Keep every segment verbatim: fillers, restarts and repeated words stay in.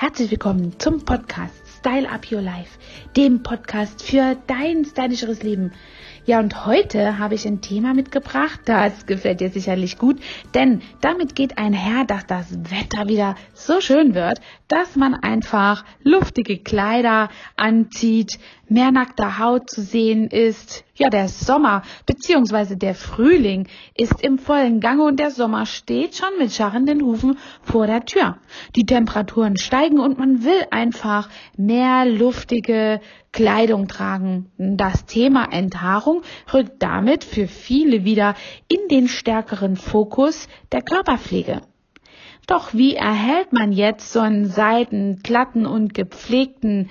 Herzlich willkommen zum Podcast Style Up Your Life, dem Podcast für dein stylischeres Leben. Ja, und heute habe ich ein Thema mitgebracht, das gefällt dir sicherlich gut, denn damit geht einher, dass das Wetter wieder so schön wird, dass man einfach luftige Kleider anzieht, mehr nackte Haut zu sehen ist. Ja, der Sommer bzw. der Frühling ist im vollen Gange und der Sommer steht schon mit scharrenden Hufen vor der Tür. Die Temperaturen steigen und man will einfach mehr luftige Kleidung tragen. Das Thema Enthaarung rückt damit für viele wieder in den stärkeren Fokus der Körperpflege. Doch wie erhält man jetzt so einen seiden, glatten und gepflegten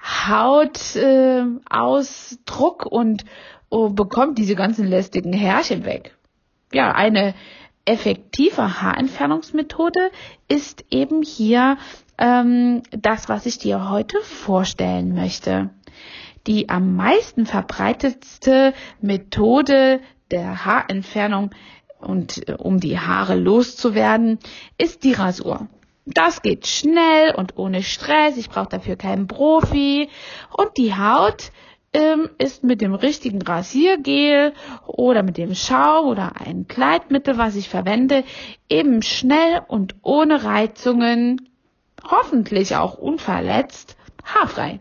Hautausdruck äh, und oh, bekommt diese ganzen lästigen Härchen weg? Ja, eine effektive Haarentfernungsmethode ist eben hier ähm, das, was ich dir heute vorstellen möchte. Die am meisten verbreitetste Methode der Haarentfernung und äh, um die Haare loszuwerden, ist die Rasur. Das geht schnell und ohne Stress. Ich brauche dafür keinen Profi. Und die Haut ähm, ist mit dem richtigen Rasiergel oder mit dem Schaum oder ein Kleidmittel, was ich verwende, eben schnell und ohne Reizungen, hoffentlich auch unverletzt, haarfrei.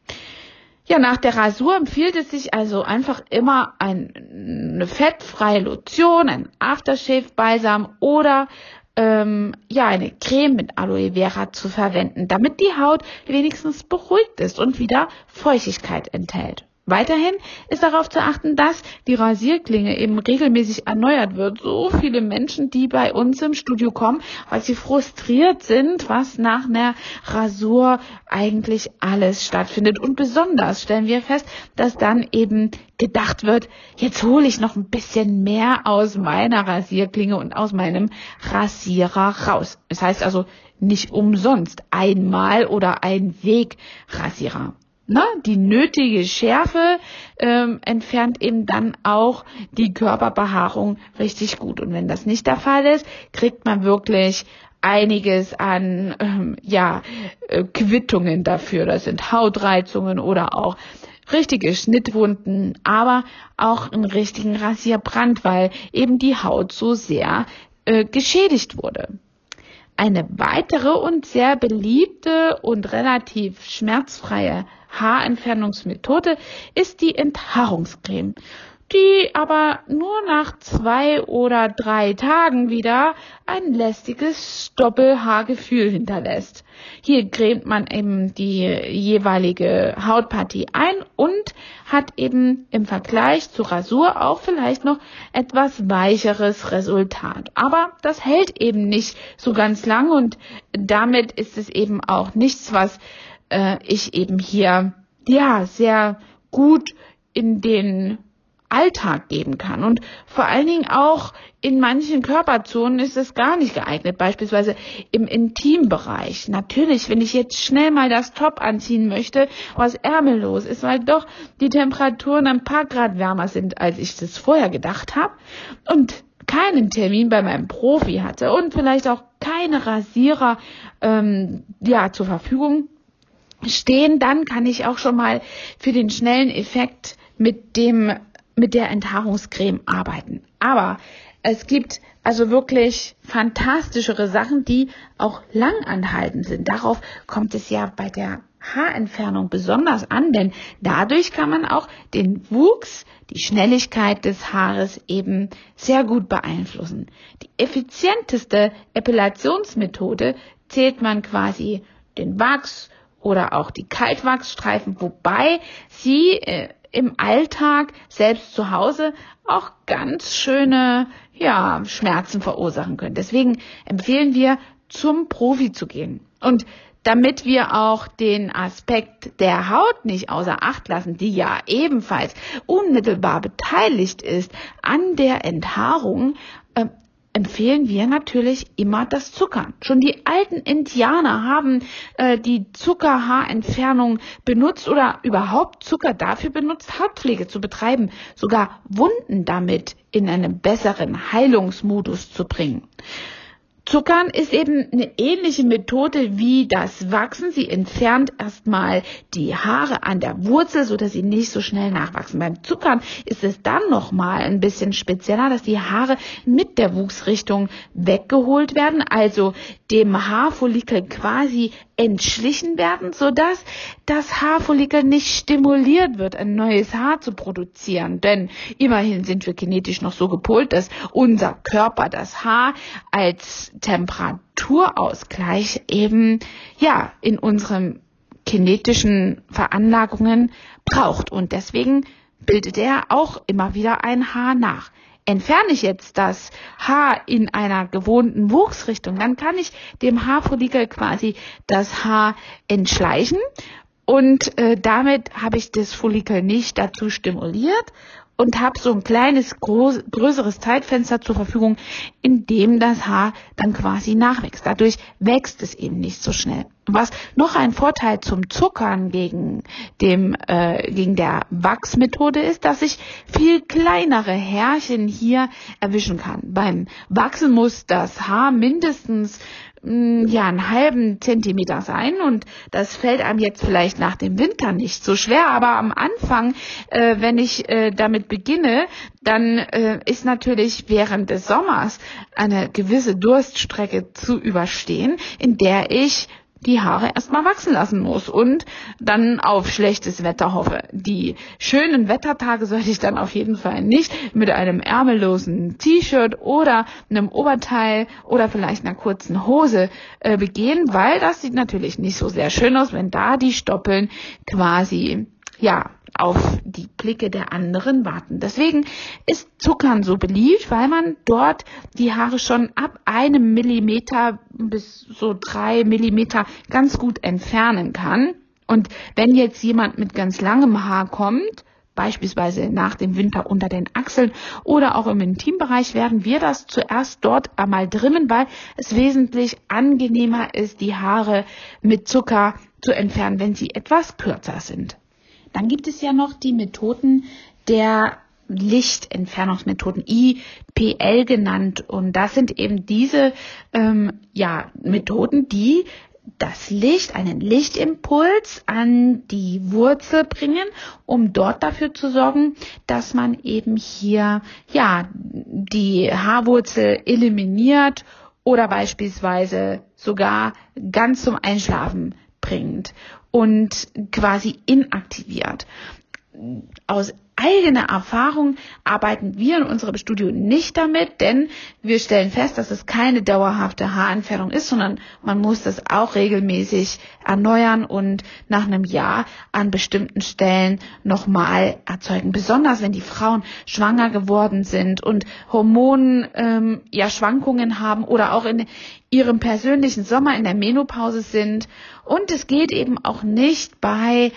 Ja, nach der Rasur empfiehlt es sich also einfach immer ein, eine fettfreie Lotion, ein Aftershave-Balsam oder ähm, ja eine Creme mit Aloe Vera zu verwenden, damit die Haut wenigstens beruhigt ist und wieder Feuchtigkeit enthält. Weiterhin ist darauf zu achten, dass die Rasierklinge eben regelmäßig erneuert wird. So viele Menschen, die bei uns im Studio kommen, weil sie frustriert sind, was nach einer Rasur eigentlich alles stattfindet. Und besonders stellen wir fest, dass dann eben gedacht wird, jetzt hole ich noch ein bisschen mehr aus meiner Rasierklinge und aus meinem Rasierer raus. Das heißt also nicht umsonst einmal oder ein Wegrasierer. Na, die nötige Schärfe ähm, entfernt eben dann auch die Körperbehaarung richtig gut. Und wenn das nicht der Fall ist, kriegt man wirklich einiges an ähm, ja äh, Quittungen dafür. Das sind Hautreizungen oder auch richtige Schnittwunden, aber auch einen richtigen Rasierbrand, weil eben die Haut so sehr äh, geschädigt wurde. Eine weitere und sehr beliebte und relativ schmerzfreie Haarentfernungsmethode ist die Enthaarungscreme, die aber nur nach zwei oder drei Tagen wieder ein lästiges Doppelhaargefühl hinterlässt. Hier cremt man eben die jeweilige Hautpartie ein und hat eben im Vergleich zur Rasur auch vielleicht noch etwas weicheres Resultat. Aber das hält eben nicht so ganz lang und damit ist es eben auch nichts, was äh, ich eben hier ja sehr gut in den Alltag geben kann. Und vor allen Dingen auch in manchen Körperzonen ist es gar nicht geeignet, beispielsweise im Intimbereich. Natürlich, wenn ich jetzt schnell mal das Top anziehen möchte, was ärmellos ist, weil doch die Temperaturen ein paar Grad wärmer sind, als ich das vorher gedacht habe und keinen Termin bei meinem Profi hatte und vielleicht auch keine Rasierer ähm, ja zur Verfügung stehen, dann kann ich auch schon mal für den schnellen Effekt mit dem mit der Enthaarungscreme arbeiten. Aber es gibt also wirklich fantastischere Sachen, die auch langanhaltend sind. Darauf kommt es ja bei der Haarentfernung besonders an, denn dadurch kann man auch den Wuchs, die Schnelligkeit des Haares eben sehr gut beeinflussen. Die effizienteste Epilationsmethode zählt man quasi den Wachs oder auch die Kaltwachsstreifen, wobei sie äh, im Alltag, selbst zu Hause, auch ganz schöne ja, Schmerzen verursachen können. Deswegen empfehlen wir, zum Profi zu gehen. Und damit wir auch den Aspekt der Haut nicht außer Acht lassen, die ja ebenfalls unmittelbar beteiligt ist an der Enthaarung, äh, empfehlen wir natürlich immer das Zuckern. Schon die alten Indianer haben äh, die Zuckerhaarentfernung benutzt oder überhaupt Zucker dafür benutzt, Hautpflege zu betreiben, sogar Wunden damit in einen besseren Heilungsmodus zu bringen. Zuckern ist eben eine ähnliche Methode wie das Wachsen. Sie entfernt erstmal die Haare an der Wurzel, sodass sie nicht so schnell nachwachsen. Beim Zuckern ist es dann nochmal ein bisschen spezieller, dass die Haare mit der Wuchsrichtung weggeholt werden, also dem Haarfollikel quasi entschlichen werden, sodass das Haarfollikel nicht stimuliert wird, ein neues Haar zu produzieren. Denn immerhin sind wir genetisch noch so gepolt, dass unser Körper das Haar als Temperaturausgleich eben ja in unseren genetischen Veranlagungen braucht. Und deswegen bildet er auch immer wieder ein Haar nach. Entferne ich jetzt das Haar in einer gewohnten Wuchsrichtung, dann kann ich dem Haarfollikel quasi das Haar entschleichen und äh, damit habe ich das Follikel nicht dazu stimuliert und habe so ein kleines, groß, größeres Zeitfenster zur Verfügung, in dem das Haar dann quasi nachwächst. Dadurch wächst es eben nicht so schnell. Was noch ein Vorteil zum Zuckern gegen dem äh, gegen der Wachsmethode ist, dass ich viel kleinere Härchen hier erwischen kann. Beim Wachsen muss das Haar mindestens ja, einen halben Zentimeter sein und das fällt einem jetzt vielleicht nach dem Winter nicht so schwer, aber am Anfang, äh, wenn ich äh, damit beginne, dann äh, ist natürlich während des Sommers eine gewisse Durststrecke zu überstehen, in der ich die Haare erstmal wachsen lassen muss und dann auf schlechtes Wetter hoffe. Die schönen Wettertage sollte ich dann auf jeden Fall nicht mit einem ärmellosen T-Shirt oder einem Oberteil oder vielleicht einer kurzen Hose äh, begehen, weil das sieht natürlich nicht so sehr schön aus, wenn da die Stoppeln quasi, ja, auf die Blicke der anderen warten. Deswegen ist Zuckern so beliebt, weil man dort die Haare schon ab einem Millimeter bis so drei Millimeter ganz gut entfernen kann. Und wenn jetzt jemand mit ganz langem Haar kommt, beispielsweise nach dem Winter unter den Achseln oder auch im Intimbereich, werden wir das zuerst dort einmal trimmen, weil es wesentlich angenehmer ist, die Haare mit Zucker zu entfernen, wenn sie etwas kürzer sind. Dann gibt es ja noch die Methoden der Lichtentfernungsmethoden, I P L genannt. Und das sind eben diese ähm, ja, Methoden, die das Licht, einen Lichtimpuls an die Wurzel bringen, um dort dafür zu sorgen, dass man eben hier ja die Haarwurzel eliminiert oder beispielsweise sogar ganz zum Einschlafen bringt und quasi inaktiviert. Aus eigener Erfahrung arbeiten wir in unserem Studio nicht damit, denn wir stellen fest, dass es keine dauerhafte Haarentfernung ist, sondern man muss das auch regelmäßig erneuern und nach einem Jahr an bestimmten Stellen nochmal erzeugen. Besonders wenn die Frauen schwanger geworden sind und Hormonen ähm, ja Schwankungen haben oder auch in ihrem persönlichen Sommer in der Menopause sind. Und es geht eben auch nicht bei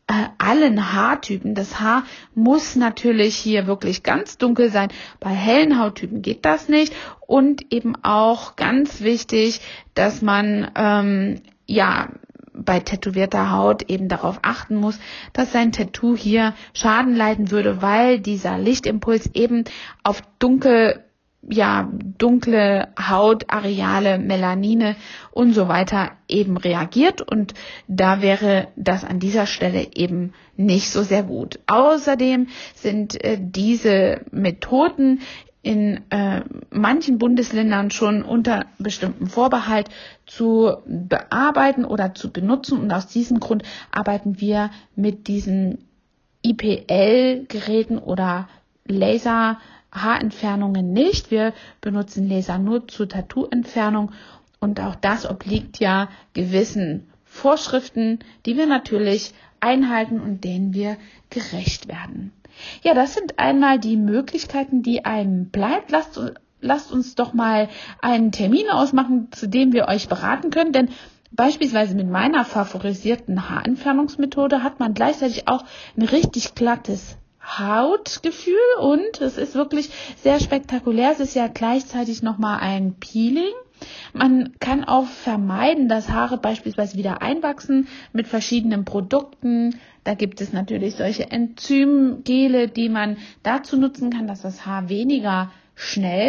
allen Haartypen. Das Haar muss natürlich hier wirklich ganz dunkel sein. Bei hellen Hauttypen geht das nicht. Und eben auch ganz wichtig, dass man ähm, ja bei tätowierter Haut eben darauf achten muss, dass sein Tattoo hier Schaden leiden würde, weil dieser Lichtimpuls eben auf dunkel ja, dunkle Hautareale, Melanine und so weiter eben reagiert und da wäre das an dieser Stelle eben nicht so sehr gut. Außerdem sind äh, diese Methoden in äh, manchen Bundesländern schon unter bestimmten Vorbehalt zu bearbeiten oder zu benutzen und aus diesem Grund arbeiten wir mit diesen I P L-Geräten oder Laser Haarentfernungen nicht. Wir benutzen Laser nur zur Tattoo-Entfernung und auch das obliegt ja gewissen Vorschriften, die wir natürlich einhalten und denen wir gerecht werden. Ja, das sind einmal die Möglichkeiten, die einem bleibt. Lasst, lasst uns doch mal einen Termin ausmachen, zu dem wir euch beraten können, denn beispielsweise mit meiner favorisierten Haarentfernungsmethode hat man gleichzeitig auch ein richtig glattes Hautgefühl und es ist wirklich sehr spektakulär. Es ist ja gleichzeitig nochmal ein Peeling. Man kann auch vermeiden, dass Haare beispielsweise wieder einwachsen mit verschiedenen Produkten. Da gibt es natürlich solche Enzymgele, die man dazu nutzen kann, dass das Haar weniger schnell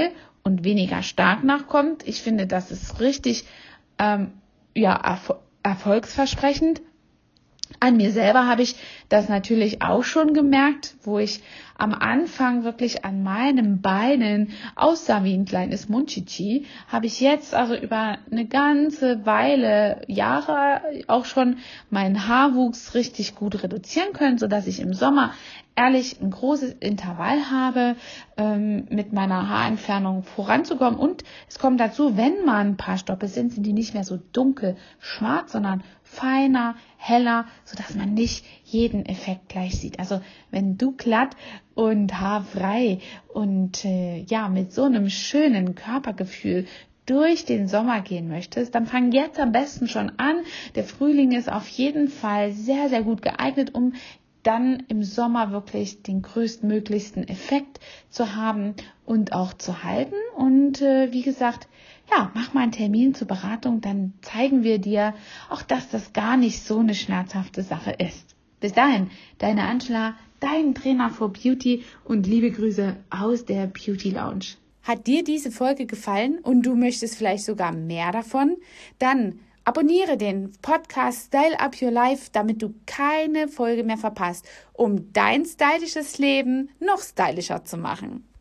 und weniger stark nachkommt. Ich finde, das ist richtig ähm, ja, erfol- erfolgsversprechend. An mir selber habe ich das natürlich auch schon gemerkt, wo ich am Anfang wirklich an meinen Beinen aussah wie ein kleines Munchichi, habe ich jetzt also über eine ganze Weile, Jahre auch schon meinen Haarwuchs richtig gut reduzieren können, sodass ich im Sommer ehrlich ein großes Intervall habe, ähm, mit meiner Haarentfernung voranzukommen. Und es kommt dazu, wenn mal ein paar Stoppe sind, sind die nicht mehr so dunkel schwarz, sondern feiner, heller, sodass man nicht jeden Effekt gleich sieht. Also wenn du glatt und haarfrei und äh, ja mit so einem schönen Körpergefühl durch den Sommer gehen möchtest, dann fang jetzt am besten schon an. Der Frühling ist auf jeden Fall sehr, sehr gut geeignet, um dann im Sommer wirklich den größtmöglichsten Effekt zu haben und auch zu halten. Und äh, wie gesagt, ja, mach mal einen Termin zur Beratung, dann zeigen wir dir auch, dass das gar nicht so eine schmerzhafte Sache ist. Bis dahin, deine Angela, dein Trainer for Beauty und liebe Grüße aus der Beauty Lounge. Hat dir diese Folge gefallen und du möchtest vielleicht sogar mehr davon? Dann abonniere den Podcast Style Up Your Life, damit du keine Folge mehr verpasst, um dein stylisches Leben noch stylischer zu machen.